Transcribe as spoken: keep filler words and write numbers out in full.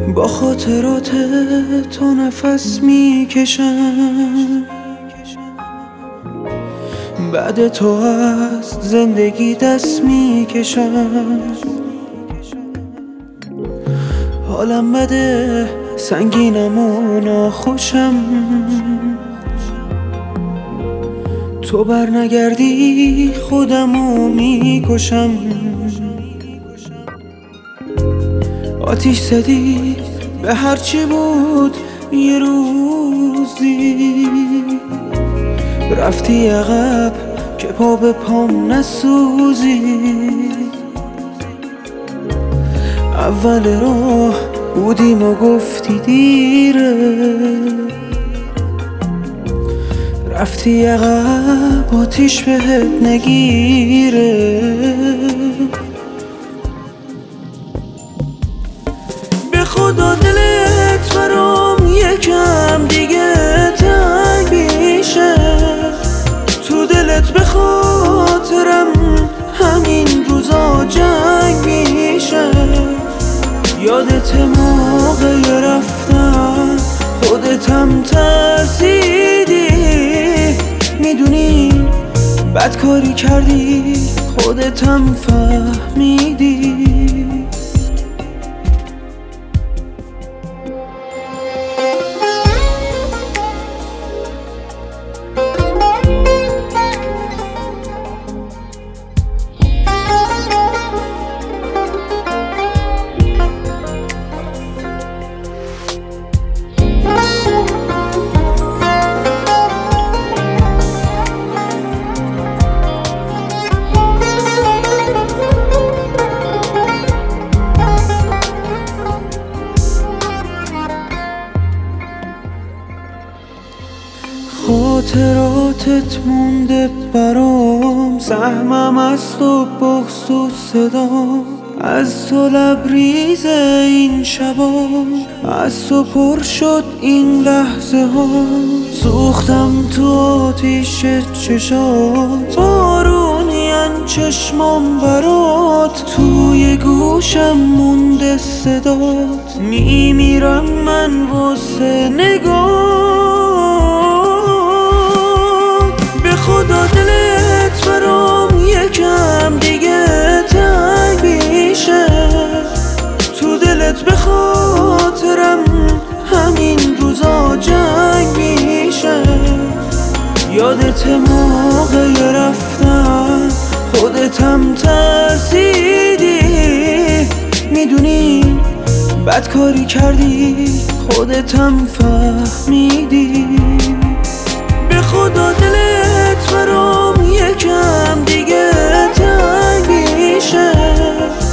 با خاطرات تو نفس میکشم، بعد تو از زندگی دست میکشم. حالم بده، سنگینم و ناخوشم، تو بر نگردی خودمو میکشم. آتیش زدی به هرچی بود یه روزی، رفتی عقب که پا به پام نسوزی. اول راه بودیم و گفتی دیره، رفتی عقب آتیش بهت نگیره. به خدا دلت برام یکم دیگه تنگ میشه، تو دلت به خاطرم همین روزا جنگ میشه. یادت موقع رفتن خودتم ترسیدی، میدونی بد کاری کردی خودتم فهمیدی. خاطراتت مونده برام، سهمم از تو بغض و صدام، از تو لبریز این شبا، از تو پر شد این لحظه ها. سوختم تو آتیش چشات، بارونین چشمام برات، توی گوشم مونده صدات. میمیرم من واسه نگاه، خدا دلت برام یکم دیگه تنگ میشه، تو دلت به خاطرم همین روزا جنگ میشه. یادت موقع رفتن خودتم ترسیدی، میدونی بد کاری کردی خودتم فهمیدی. به خدا دلت برام یکم دیگه تنگ میشه،